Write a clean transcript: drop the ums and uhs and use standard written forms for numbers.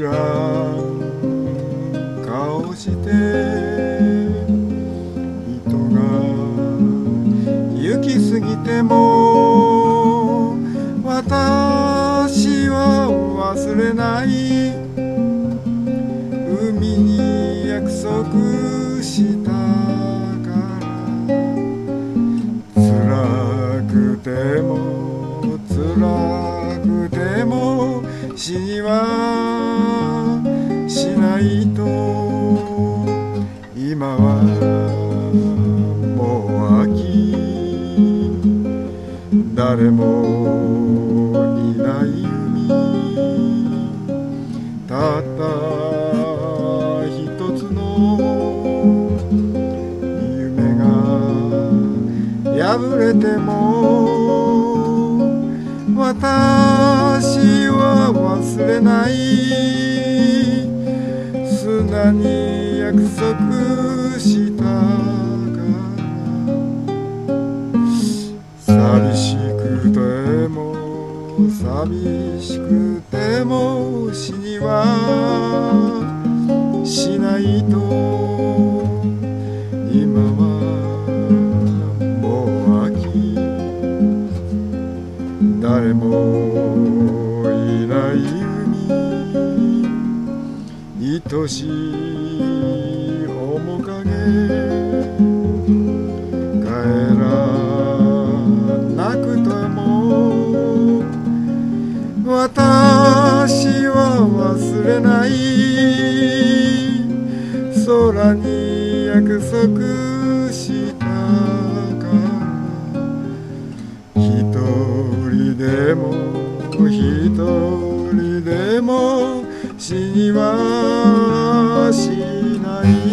らん顔して人が行き過ぎても私は忘れない。海に約束したから辛くても辛くても死にはしないと。今はもう秋、誰もいない海、たった一つの夢が破れても私は忘れない。砂に約束したから寂しくても寂しくても死にはしないと。今はもう秋、誰もいない海、愛しい面影帰らなくても私は忘れない。空に約束したから一人でも一人でも死にはしない。